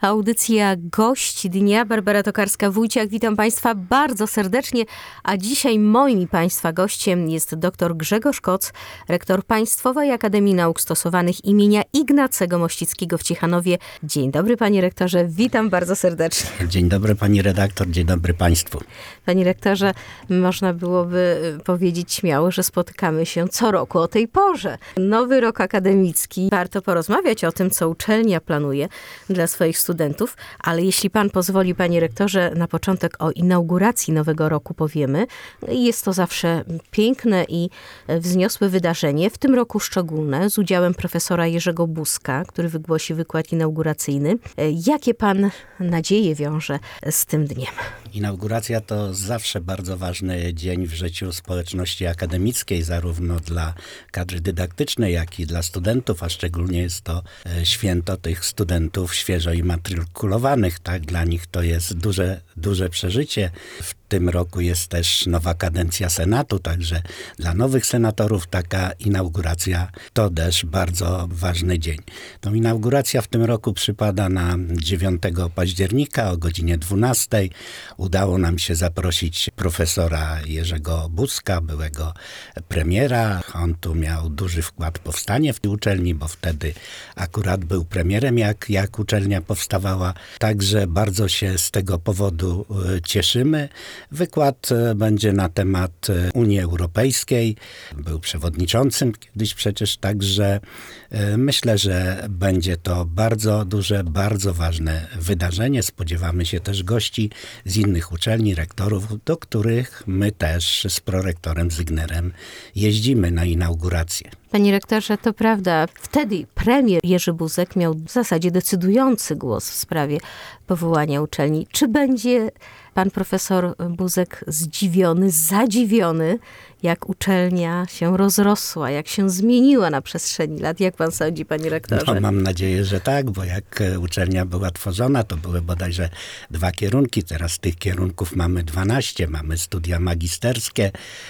Audycja Gość Dnia. Barbara Tokarska-Wójciak. Witam Państwa bardzo serdecznie, a dzisiaj moim i Państwa gościem jest dr Grzegorz Koc, rektor Państwowej Akademii Nauk Stosowanych imienia Ignacego Mościckiego w Ciechanowie. Dzień dobry, panie rektorze, witam bardzo serdecznie. Dzień dobry, pani redaktor, dzień dobry państwu. Panie rektorze, można byłoby powiedzieć śmiało, że spotykamy się co roku o tej porze. Nowy rok akademicki. Warto porozmawiać o tym, co uczelnia planuje dla swoich studentów, ale jeśli pan pozwoli, panie rektorze, na początek o inauguracji nowego roku powiemy. Jest to zawsze piękne i wzniosłe wydarzenie, w tym roku szczególne, z udziałem profesora Jerzego Buzka, który wygłosi wykład inauguracyjny. Jakie pan nadzieje wiąże z tym dniem? Inauguracja to zawsze bardzo ważny dzień w życiu społeczności akademickiej, zarówno dla kadry dydaktycznej, jak i dla studentów, a szczególnie jest to święto tych studentów świeżo immatykulowanych. Tak, dla nich to jest duże przeżycie. W tym roku jest też nowa kadencja Senatu, także dla nowych senatorów taka inauguracja to też bardzo ważny dzień. Tą inauguracja w tym roku przypada na 9 października o godzinie 12. Udało nam się zaprosić profesora Jerzego Buzka, byłego premiera. On tu miał duży wkład w powstanie w tej uczelni, bo wtedy akurat był premierem, jak uczelnia powstawała. Także bardzo się z tego powodu cieszymy. Wykład będzie na temat Unii Europejskiej. Był przewodniczącym kiedyś przecież, także myślę, że będzie to bardzo duże, bardzo ważne wydarzenie. Spodziewamy się też gości z innych uczelni, rektorów, do których my też z prorektorem Zygnerem jeździmy na inaugurację. Panie rektorze, to prawda. Wtedy premier Jerzy Buzek miał w zasadzie decydujący głos w sprawie powołania uczelni. Czy będzie pan profesor Buzek zdziwiony, zadziwiony, jak uczelnia się rozrosła, jak się zmieniła na przestrzeni lat? Jak pan sądzi, panie rektorze? No, mam nadzieję, że tak, bo jak uczelnia była tworzona, to były bodajże 2 kierunki. Teraz tych kierunków mamy 12. Mamy studia magisterskie.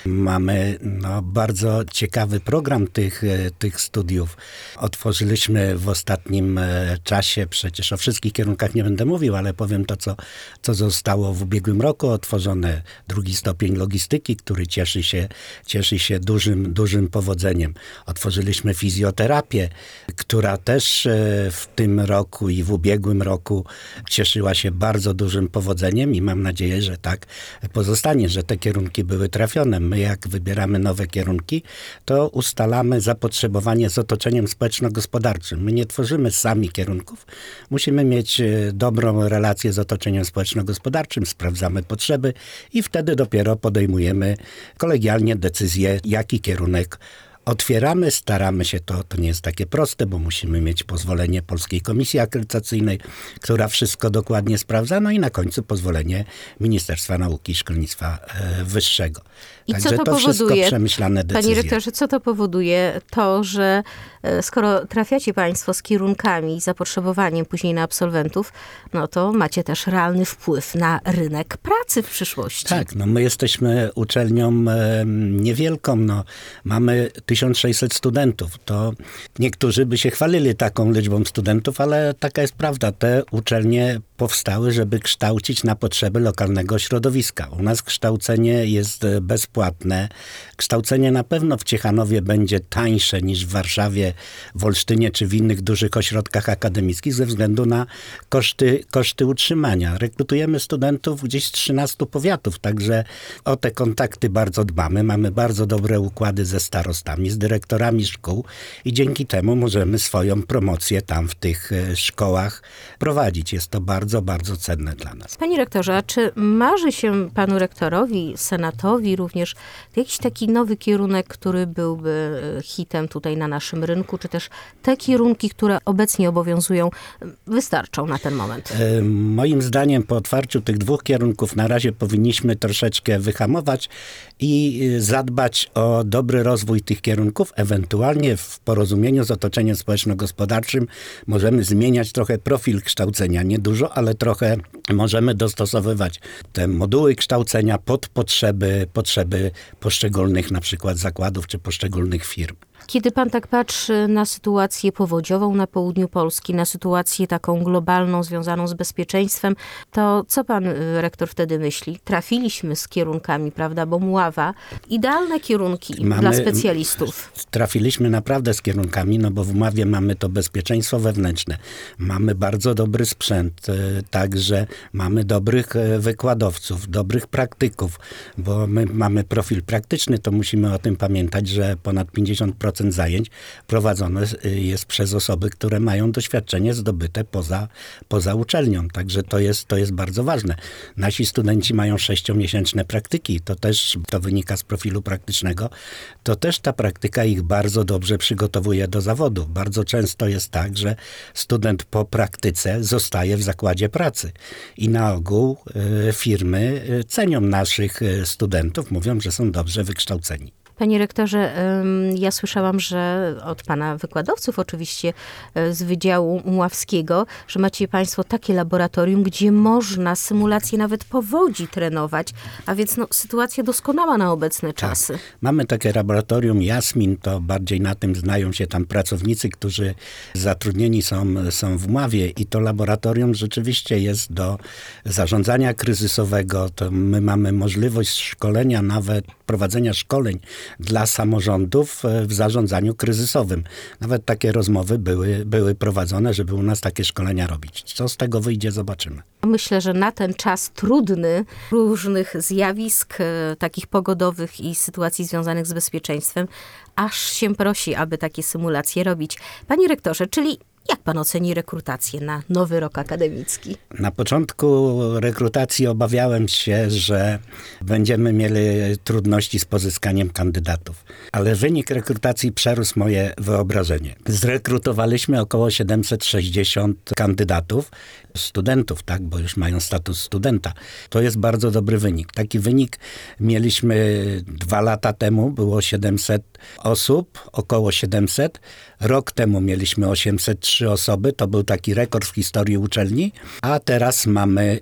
Mamy bardzo ciekawy program tych studiów. Otworzyliśmy w ostatnim czasie, przecież o wszystkich kierunkach nie będę mówił, ale powiem to, co zostało w ubiegłym roku otworzone. 2. stopień logistyki, który cieszy się dużym powodzeniem. Otworzyliśmy fizjoterapię, która też w tym roku i w ubiegłym roku cieszyła się bardzo dużym powodzeniem i mam nadzieję, że tak pozostanie, że te kierunki były trafione. My jak wybieramy nowe kierunki, to ustalamy zapotrzebowanie z otoczeniem społeczno-gospodarczym. My nie tworzymy sami kierunków. Musimy mieć dobrą relację z otoczeniem społeczno-gospodarczym, sprawdzamy potrzeby i wtedy dopiero podejmujemy kolegialnie decyzję, jaki kierunek otwieramy. Staramy się, to nie jest takie proste, bo musimy mieć pozwolenie Polskiej Komisji Akredytacyjnej, która wszystko dokładnie sprawdza, no i na końcu pozwolenie Ministerstwa Nauki i Szkolnictwa Wyższego. I Także co to powoduje, wszystko przemyślane decyzje. Panie rektorze, co to powoduje? To, że skoro trafiacie państwo z kierunkami i zapotrzebowaniem później na absolwentów, no to macie też realny wpływ na rynek pracy w przyszłości. Tak, my jesteśmy uczelnią niewielką, mamy 1600 studentów. To niektórzy by się chwalili taką liczbą studentów, ale taka jest prawda. Te uczelnie powstały, żeby kształcić na potrzeby lokalnego środowiska. U nas kształcenie jest bezpłatne. Kształcenie na pewno w Ciechanowie będzie tańsze niż w Warszawie, w Olsztynie czy w innych dużych ośrodkach akademickich ze względu na koszty utrzymania. Rekrutujemy studentów gdzieś z 13 powiatów, także o te kontakty bardzo dbamy. Mamy bardzo dobre układy ze starostami, z dyrektorami szkół i dzięki temu możemy swoją promocję tam w tych szkołach prowadzić. Jest to bardzo, bardzo cenne dla nas. Panie rektorze, a czy marzy się panu rektorowi, senatowi również jakiś taki nowy kierunek, który byłby hitem tutaj na naszym rynku, czy też te kierunki, które obecnie obowiązują, wystarczą na ten moment? Moim zdaniem po otwarciu tych 2 kierunków na razie powinniśmy troszeczkę wyhamować i zadbać o dobry rozwój tych kierunków. Ewentualnie w porozumieniu z otoczeniem społeczno-gospodarczym możemy zmieniać trochę profil kształcenia. Nie dużo, ale trochę możemy dostosowywać te moduły kształcenia pod potrzeby poszczególnych na przykład zakładów czy poszczególnych firm. Kiedy pan tak patrzy na sytuację powodziową na południu Polski, na sytuację taką globalną, związaną z bezpieczeństwem, to co pan rektor wtedy myśli? Trafiliśmy z kierunkami, prawda, bo Mława, idealne kierunki dla specjalistów. Trafiliśmy naprawdę z kierunkami, no bo w Mławie mamy to bezpieczeństwo wewnętrzne. Mamy bardzo dobry sprzęt, także mamy dobrych wykładowców, dobrych praktyków, bo my mamy profil praktyczny, to musimy o tym pamiętać, że ponad 50% zajęć prowadzone jest przez osoby, które mają doświadczenie zdobyte poza uczelnią. Także to jest bardzo ważne. Nasi studenci mają 6-miesięczne praktyki. To wynika z profilu praktycznego. To też ta praktyka ich bardzo dobrze przygotowuje do zawodu. Bardzo często jest tak, że student po praktyce zostaje w zakładzie pracy. I na ogół firmy cenią naszych studentów, mówią, że są dobrze wykształceni. Panie rektorze, ja słyszałam, że od pana wykładowców oczywiście z Wydziału Mławskiego, że macie państwo takie laboratorium, gdzie można symulacje nawet powodzi trenować, a więc sytuacja doskonała na obecne czasy. Tak. Mamy takie laboratorium Jasmin, to bardziej na tym znają się tam pracownicy, którzy zatrudnieni są w Mławie i to laboratorium rzeczywiście jest do zarządzania kryzysowego. To my mamy możliwość szkolenia, nawet prowadzenia szkoleń dla samorządów w zarządzaniu kryzysowym. Nawet takie rozmowy były prowadzone, żeby u nas takie szkolenia robić. Co z tego wyjdzie, zobaczymy. Myślę, że na ten czas trudny różnych zjawisk takich pogodowych i sytuacji związanych z bezpieczeństwem, aż się prosi, aby takie symulacje robić. Panie rektorze, czyli jak pan oceni rekrutację na nowy rok akademicki? Na początku rekrutacji obawiałem się, że będziemy mieli trudności z pozyskaniem kandydatów. Ale wynik rekrutacji przerósł moje wyobrażenie. Zrekrutowaliśmy około 760 kandydatów, studentów, tak, bo już mają status studenta. To jest bardzo dobry wynik. Taki wynik mieliśmy 2 lata temu, było 700 osób, około 700. Rok temu mieliśmy 803 osoby, to był taki rekord w historii uczelni, a teraz mamy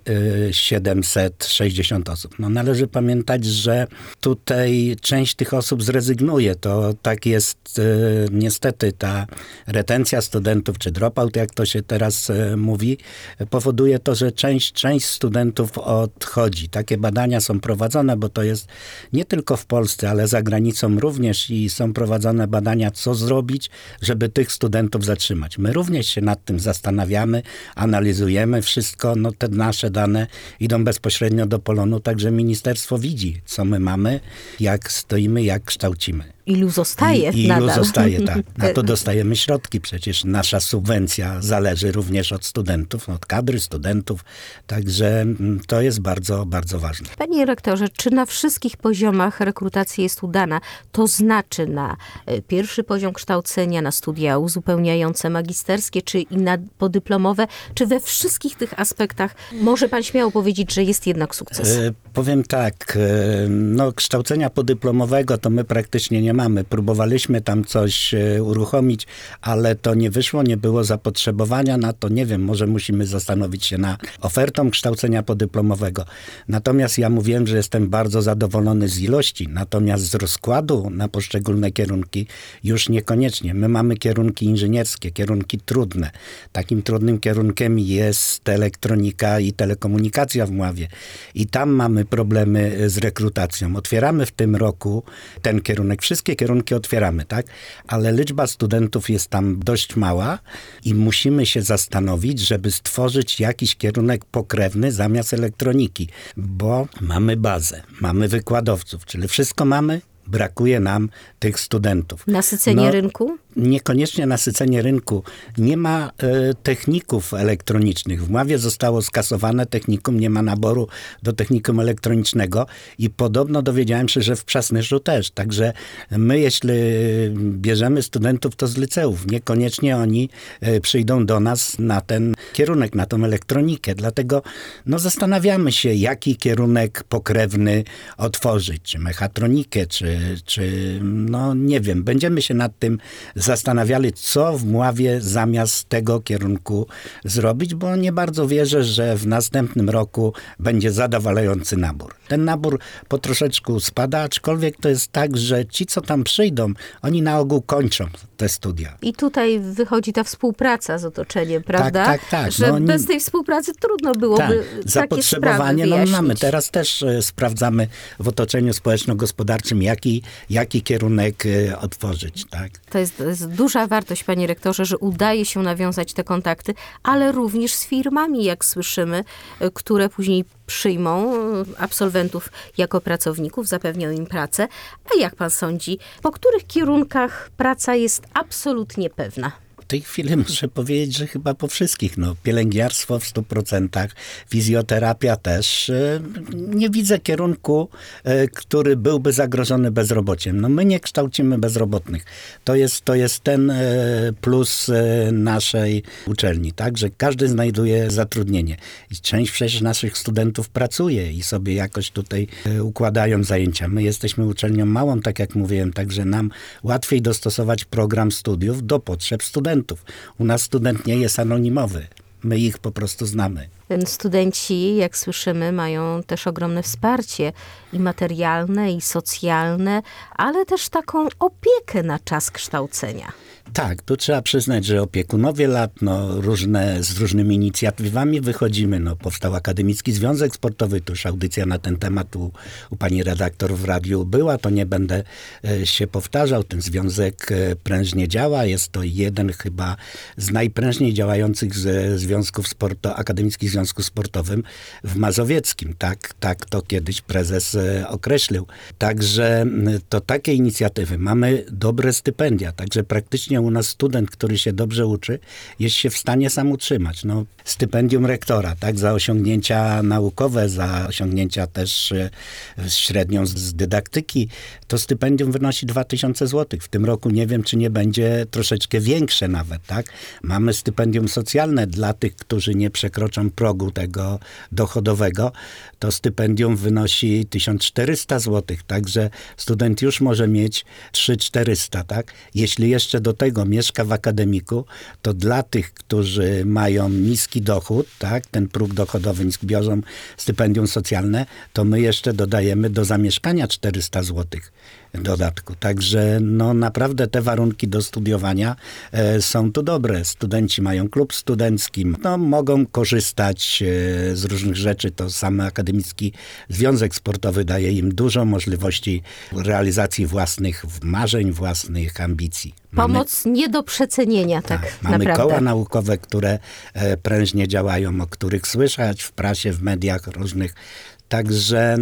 760 osób. Należy pamiętać, że tutaj część tych osób zrezygnuje. To tak jest niestety ta retencja studentów, czy dropout, jak to się teraz mówi, powoduje to, że część studentów odchodzi. Takie badania są prowadzone, bo to jest nie tylko w Polsce, ale za granicą również i są prowadzone badania, co zrobić, żeby tych studentów zatrzymać. My również się nad tym zastanawiamy, analizujemy wszystko. Te nasze dane idą bezpośrednio do Polonu, także ministerstwo widzi, co my mamy, jak stoimy, jak kształcimy. Ilu zostaje nadal. Ilu zostaje, tak. Na to dostajemy środki. Przecież nasza subwencja zależy również od studentów, od kadry studentów. Także to jest bardzo, bardzo ważne. Panie rektorze, czy na wszystkich poziomach rekrutacja jest udana? To znaczy na pierwszy poziom kształcenia, na studia uzupełniające magisterskie, czy i na podyplomowe, czy we wszystkich tych aspektach może pan śmiało powiedzieć, że jest jednak sukces? Powiem tak, kształcenia podyplomowego to my praktycznie nie mamy. Próbowaliśmy tam coś uruchomić, ale to nie wyszło, nie było zapotrzebowania na to. Nie wiem, może musimy zastanowić się nad ofertą kształcenia podyplomowego. Natomiast ja mówiłem, że jestem bardzo zadowolony z ilości, natomiast z rozkładu na poszczególne kierunki już niekoniecznie. My mamy kierunki inżynierskie, kierunki trudne. Takim trudnym kierunkiem jest elektronika i telekomunikacja w Mławie. I tam mamy problemy z rekrutacją. Otwieramy w tym roku ten kierunek. Wszystkie kierunki otwieramy, tak? Ale liczba studentów jest tam dość mała i musimy się zastanowić, żeby stworzyć jakiś kierunek pokrewny zamiast elektroniki, bo mamy bazę, mamy wykładowców, czyli wszystko mamy, brakuje nam tych studentów. Nasycenie rynku? Niekoniecznie nasycenie rynku. Nie ma techników elektronicznych. W Mławie zostało skasowane technikum, nie ma naboru do technikum elektronicznego i podobno dowiedziałem się, że w Przasnyszu też. Także my, jeśli bierzemy studentów, to z liceów. Niekoniecznie oni przyjdą do nas na ten kierunek, na tą elektronikę. Dlatego zastanawiamy się, jaki kierunek pokrewny otworzyć. Czy mechatronikę, czy czy no nie wiem, będziemy się nad tym zastanawiali, co w Mławie zamiast tego kierunku zrobić, bo nie bardzo wierzę, że w następnym roku będzie zadowalający nabór. Ten nabór po troszeczku spada, aczkolwiek to jest tak, że ci, co tam przyjdą, oni na ogół kończą te studia. I tutaj wychodzi ta współpraca z otoczeniem, prawda? Tak. Że No, bez tej współpracy trudno byłoby takie sprawy zapotrzebowanie wyjaśnić. mamy. Teraz też sprawdzamy w otoczeniu społeczno-gospodarczym, jaki kierunek otworzyć. Tak? To jest duża wartość, panie rektorze, że udaje się nawiązać te kontakty, ale również z firmami, jak słyszymy, które później przyjmą absolwentów jako pracowników, zapewnią im pracę. A jak pan sądzi, po których kierunkach praca jest absolutnie pewna? W tej chwili muszę powiedzieć, że chyba po wszystkich. No, pielęgniarstwo w 100%, fizjoterapia też. Nie widzę kierunku, który byłby zagrożony bezrobociem. No, my nie kształcimy bezrobotnych. To jest ten plus naszej uczelni, tak? Że każdy znajduje zatrudnienie. I część przecież naszych studentów pracuje i sobie jakoś tutaj układają zajęcia. My jesteśmy uczelnią małą, tak jak mówiłem, także nam łatwiej dostosować program studiów do potrzeb studentów. U nas student nie jest anonimowy. My ich po prostu znamy. Studenci, jak słyszymy, mają też ogromne wsparcie i materialne, i socjalne, ale też taką opiekę na czas kształcenia. Tak, tu trzeba przyznać, że opiekunowie lat, z różnymi inicjatywami wychodzimy. Powstał Akademicki Związek Sportowy, tu już audycja na ten temat u pani redaktor w radiu była, to nie będę się powtarzał. Ten związek prężnie działa, jest to jeden chyba z najprężniej działających związków akademickich związków sportowym w Mazowieckim. Tak to kiedyś prezes określił. Także to takie inicjatywy. Mamy dobre stypendia, także praktycznie u nas student, który się dobrze uczy, jest się w stanie sam utrzymać. Stypendium rektora, tak, za osiągnięcia naukowe, za osiągnięcia też średnią z dydaktyki, to stypendium wynosi 2000 zł. W tym roku nie wiem, czy nie będzie troszeczkę większe nawet, tak. Mamy stypendium socjalne dla tych, którzy nie przekroczą progu tego dochodowego. To stypendium wynosi 1400 zł, także student już może mieć 3400, tak. Jeśli jeszcze do tego mieszka w akademiku, to dla tych, którzy mają niski dochód, tak, ten próg dochodowy niski, biorą stypendium socjalne, to my jeszcze dodajemy do zamieszkania 400 zł dodatku. Także naprawdę te warunki do studiowania są tu dobre. Studenci mają klub studencki, mogą korzystać z różnych rzeczy. To sam Akademicki Związek Sportowy daje im dużo możliwości realizacji własnych marzeń, własnych ambicji. Pomoc nie do przecenienia, tak mamy naprawdę. koła naukowe, które prężnie działają, o których słychać w prasie, w mediach różnych. Także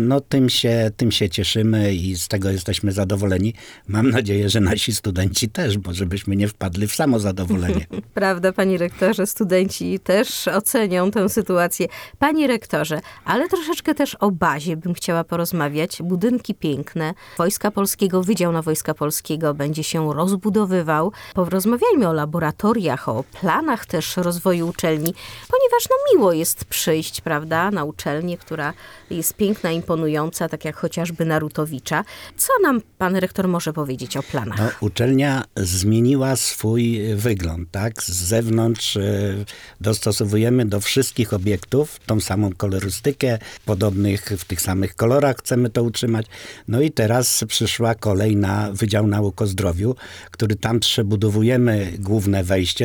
tym się cieszymy i z tego jesteśmy zadowoleni. Mam nadzieję, że nasi studenci też, bo żebyśmy nie wpadli w samozadowolenie. Prawda, panie rektorze, studenci też ocenią tę sytuację. Panie rektorze, ale troszeczkę też o bazie bym chciała porozmawiać. Budynki piękne. Wojska Polskiego, Wydział na Wojska Polskiego będzie się rozbudowywał. Porozmawiajmy o laboratoriach, o planach też rozwoju uczelni, ponieważ miło jest przyjść, prawda, na uczelnię, która jest piękna, imponująca, tak jak chociażby Narutowicza. Co nam pan rektor może powiedzieć o planach? Uczelnia zmieniła swój wygląd, tak? Z zewnątrz dostosowujemy do wszystkich obiektów tą samą kolorystykę, podobnych w tych samych kolorach chcemy to utrzymać. I teraz przyszła kolej na Wydział Nauk o Zdrowiu, który tam przebudowujemy główne wejście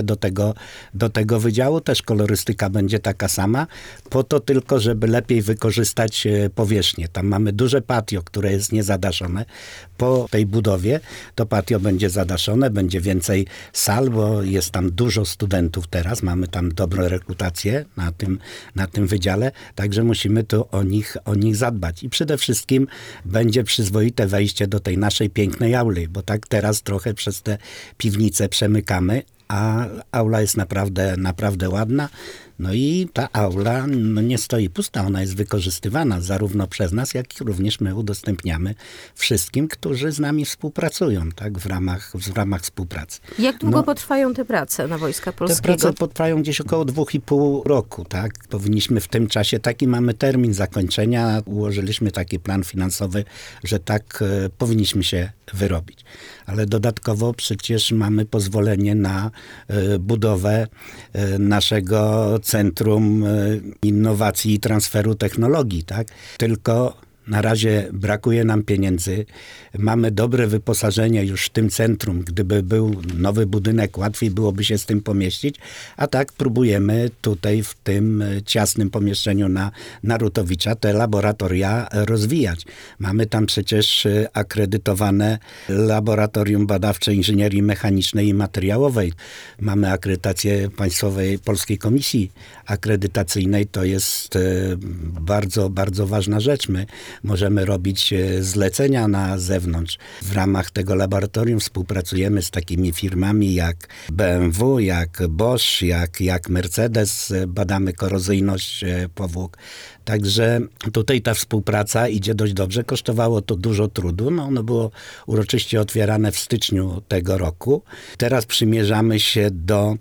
do tego wydziału. Też kolorystyka będzie taka sama, po to tylko, żeby lepiej wykorzystać powierzchnię. Tam mamy duże patio, które jest niezadaszone. Po tej budowie to patio będzie zadaszone, będzie więcej sal, bo jest tam dużo studentów teraz. Mamy tam dobrą rekrutację na tym wydziale, także musimy tu o nich zadbać. I przede wszystkim będzie przyzwoite wejście do tej naszej pięknej auli, bo tak teraz trochę przez te piwnice przemykamy, a aula jest naprawdę ładna. No i ta aula nie stoi pusta, ona jest wykorzystywana zarówno przez nas, jak i również my udostępniamy wszystkim, którzy z nami współpracują, tak, w ramach współpracy. Jak długo potrwają te prace na Wojska Te Polskiego? prace potrwają gdzieś około 2,5 roku, tak. Powinniśmy w tym czasie, taki mamy termin zakończenia, ułożyliśmy taki plan finansowy, że tak powinniśmy się wyrobić. Ale dodatkowo przecież mamy pozwolenie na budowę naszego Centrum Innowacji i Transferu Technologii, tak? Tylko na razie brakuje nam pieniędzy. Mamy dobre wyposażenie już w tym centrum. Gdyby był nowy budynek, łatwiej byłoby się z tym pomieścić. A tak próbujemy tutaj w tym ciasnym pomieszczeniu na Narutowicza te laboratoria rozwijać. Mamy tam przecież akredytowane Laboratorium Badawcze Inżynierii Mechanicznej i Materiałowej. Mamy akredytację Państwowej Polskiej Komisji Akredytacyjnej. To jest bardzo, bardzo ważna rzecz. My możemy robić zlecenia na zewnątrz. W ramach tego laboratorium współpracujemy z takimi firmami jak BMW, jak Bosch, jak Mercedes. Badamy korozyjność powłok. Także tutaj ta współpraca idzie dość dobrze. Kosztowało to dużo trudu. Ono było uroczyście otwierane w styczniu tego roku. Teraz przymierzamy się do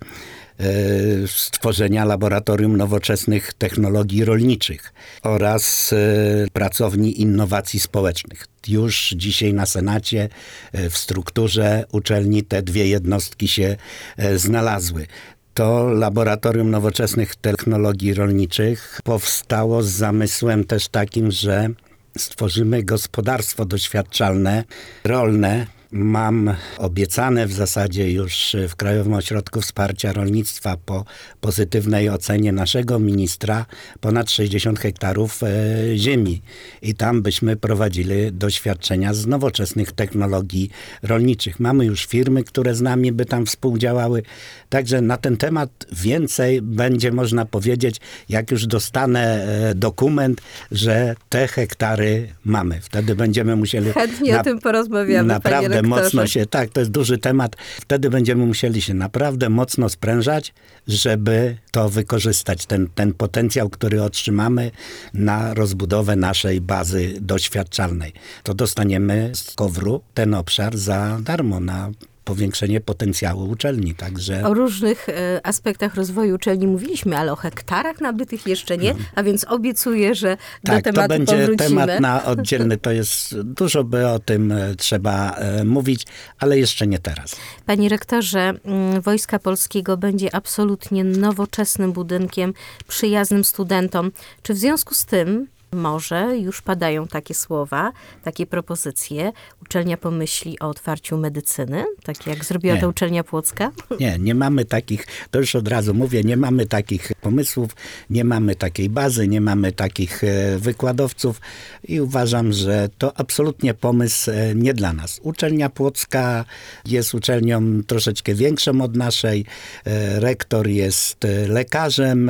stworzenia Laboratorium Nowoczesnych Technologii Rolniczych oraz Pracowni Innowacji Społecznych. Już dzisiaj na Senacie w strukturze uczelni te dwie jednostki się znalazły. To Laboratorium Nowoczesnych Technologii Rolniczych powstało z zamysłem też takim, że stworzymy gospodarstwo doświadczalne, rolne. Mam obiecane w zasadzie już w Krajowym Ośrodku Wsparcia Rolnictwa po pozytywnej ocenie naszego ministra ponad 60 hektarów ziemi. I tam byśmy prowadzili doświadczenia z nowoczesnych technologii rolniczych. Mamy już firmy, które z nami by tam współdziałały. Także na ten temat więcej będzie można powiedzieć, jak już dostanę dokument, że te hektary mamy. Wtedy będziemy musieli... Chętnie o tym porozmawiamy, naprawdę panie mocno się, tak, to jest duży temat. Wtedy będziemy musieli się naprawdę mocno sprężać, żeby to wykorzystać, ten potencjał, który otrzymamy na rozbudowę naszej bazy doświadczalnej. To dostaniemy z KOWR-u ten obszar za darmo na powiększenie potencjału uczelni. Także... O różnych aspektach rozwoju uczelni mówiliśmy, ale o hektarach nabytych jeszcze nie, a więc obiecuję, że do tematu to będzie powrócimy. temat na oddzielny. To jest dużo by o tym trzeba mówić, ale jeszcze nie teraz. Panie rektorze, Wojska Polskiego będzie absolutnie nowoczesnym budynkiem, przyjaznym studentom. Czy w związku z tym może już padają takie słowa, takie propozycje, uczelnia pomyśli o otwarciu medycyny, tak jak zrobiła ta uczelnia płocka? Nie mamy takich, to już od razu mówię, nie mamy takich pomysłów, nie mamy takiej bazy, nie mamy takich wykładowców i uważam, że to absolutnie pomysł nie dla nas. Uczelnia płocka jest uczelnią troszeczkę większą od naszej, rektor jest lekarzem,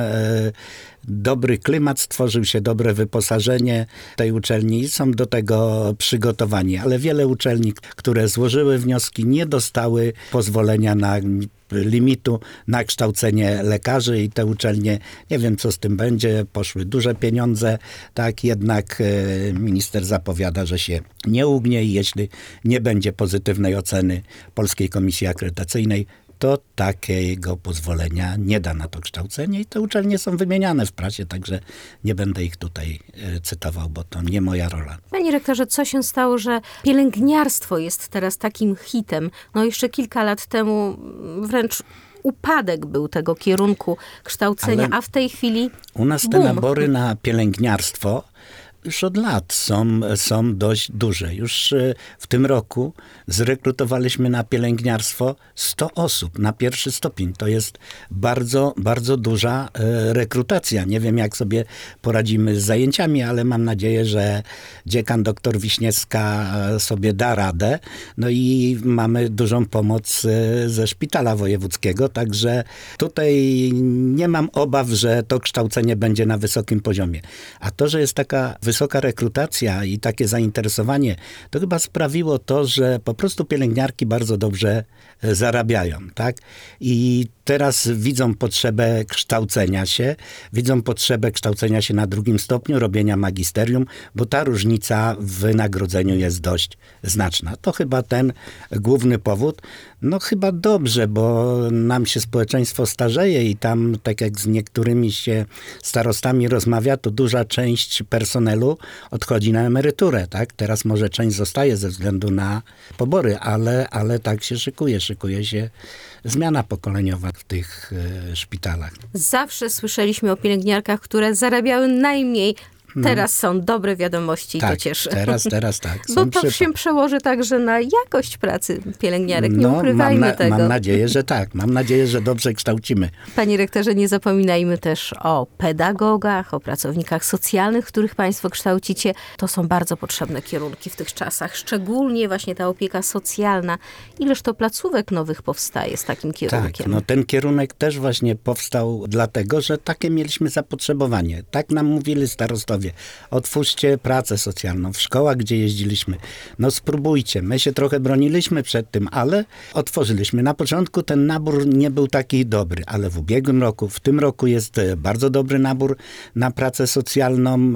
dobry klimat stworzył się, dobre wyposażenie tej uczelni i są do tego przygotowani. Ale wiele uczelni, które złożyły wnioski, nie dostały pozwolenia na limitu na kształcenie lekarzy i te uczelnie, nie wiem co z tym będzie, poszły duże pieniądze, tak jednak minister zapowiada, że się nie ugnie i jeśli nie będzie pozytywnej oceny Polskiej Komisji Akredytacyjnej, to takiego pozwolenia nie da na to kształcenie i te uczelnie są wymieniane w prasie, także nie będę ich tutaj cytował, bo to nie moja rola. Panie rektorze, co się stało, że pielęgniarstwo jest teraz takim hitem? No jeszcze kilka lat temu wręcz upadek był tego kierunku kształcenia, a w tej chwili u nas te boom. nabory na pielęgniarstwo już od lat są dość duże. Już w tym roku zrekrutowaliśmy na pielęgniarstwo 100 osób na pierwszy stopień. To jest bardzo, bardzo duża rekrutacja. Nie wiem, jak sobie poradzimy z zajęciami, ale mam nadzieję, że dziekan dr Wiśniewska sobie da radę. No i mamy dużą pomoc ze szpitala wojewódzkiego, także tutaj nie mam obaw, że to kształcenie będzie na wysokim poziomie. A to, że jest taka wysoka wysoka rekrutacja i takie zainteresowanie, to chyba sprawiło to, że po prostu pielęgniarki bardzo dobrze zarabiają, tak? I teraz widzą potrzebę kształcenia się, na drugim stopniu, robienia magisterium, bo ta różnica w wynagrodzeniu jest dość znaczna. To chyba ten główny powód. No chyba dobrze, bo nam się społeczeństwo starzeje i tam, tak jak z niektórymi się starostami rozmawia, to duża część personelu odchodzi na emeryturę, tak? Teraz może część zostaje ze względu na pobory, ale tak się szykuje się zmiana pokoleniowa w tych szpitalach. Zawsze słyszeliśmy o pielęgniarkach, które zarabiały najmniej. Teraz są dobre wiadomości i to cieszy. Teraz tak. Bo to się przełoży także na jakość pracy pielęgniarek. Nie ukrywajmy tego. Mam nadzieję, że tak. Mam nadzieję, że dobrze kształcimy. Panie rektorze, nie zapominajmy też o pedagogach, o pracownikach socjalnych, których państwo kształcicie. To są bardzo potrzebne kierunki w tych czasach. Szczególnie właśnie ta opieka socjalna. Ileż to placówek nowych powstaje z takim kierunkiem. Tak, no ten kierunek też właśnie powstał dlatego, że takie mieliśmy zapotrzebowanie. Tak nam mówili starostowie. Otwórzcie pracę socjalną w szkołach, gdzie jeździliśmy. No spróbujcie. My się trochę broniliśmy przed tym, ale otworzyliśmy. Na początku ten nabór nie był taki dobry, ale w ubiegłym roku, w tym roku jest bardzo dobry nabór na pracę socjalną.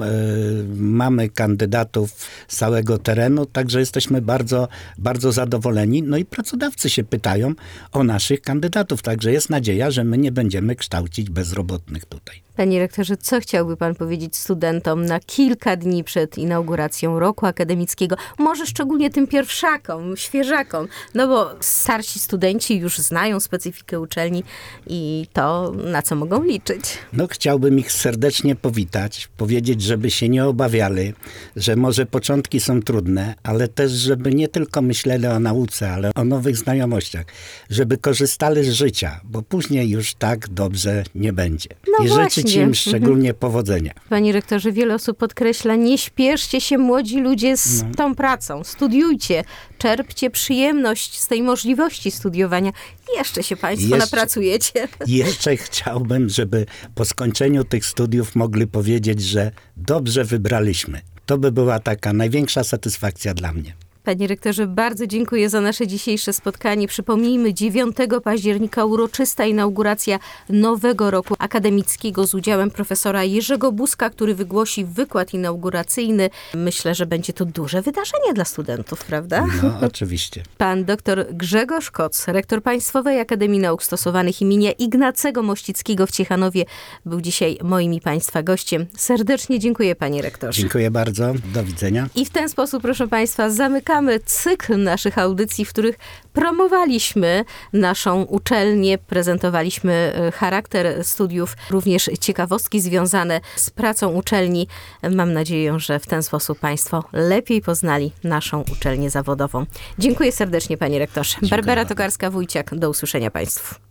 Mamy kandydatów z całego terenu, także jesteśmy bardzo, bardzo zadowoleni. No i pracodawcy się pytają o naszych kandydatów, także jest nadzieja, że my nie będziemy kształcić bezrobotnych tutaj. Panie rektorze, co chciałby pan powiedzieć studentom na kilka dni przed inauguracją roku akademickiego? Może szczególnie tym pierwszakom, świeżakom, no bo starsi studenci już znają specyfikę uczelni i to, na co mogą liczyć. No chciałbym ich serdecznie powitać, powiedzieć, żeby się nie obawiali, że może początki są trudne, ale też, żeby nie tylko myśleli o nauce, ale o nowych znajomościach, żeby korzystali z życia, bo później już tak dobrze nie będzie. No I właśnie. życzyć im szczególnie powodzenia. Panie rektorze, wiele osób podkreśla, nie śpieszcie się młodzi ludzie z tą pracą. Studiujcie, czerpcie przyjemność z tej możliwości studiowania. Jeszcze się państwo napracujecie. Jeszcze chciałbym, żeby po skończeniu tych studiów mogli powiedzieć, że dobrze wybraliśmy. To by była taka największa satysfakcja dla mnie. Panie rektorze, bardzo dziękuję za nasze dzisiejsze spotkanie. Przypomnijmy, 9 października uroczysta inauguracja nowego roku akademickiego z udziałem profesora Jerzego Buzka, który wygłosi wykład inauguracyjny. Myślę, że będzie to duże wydarzenie dla studentów, prawda? No, oczywiście. Pan dr Grzegorz Koc, rektor Państwowej Akademii Nauk Stosowanych imienia Ignacego Mościckiego w Ciechanowie, był dzisiaj moim i państwa gościem. Serdecznie dziękuję, panie rektorze. Dziękuję bardzo. Do widzenia. I w ten sposób, proszę państwa, zamykamy cykl naszych audycji, w których promowaliśmy naszą uczelnię, prezentowaliśmy charakter studiów, również ciekawostki związane z pracą uczelni. Mam nadzieję, że w ten sposób państwo lepiej poznali naszą uczelnię zawodową. Dziękuję serdecznie, panie rektorze. Barbara Tokarska-Wójciak, do usłyszenia państwu.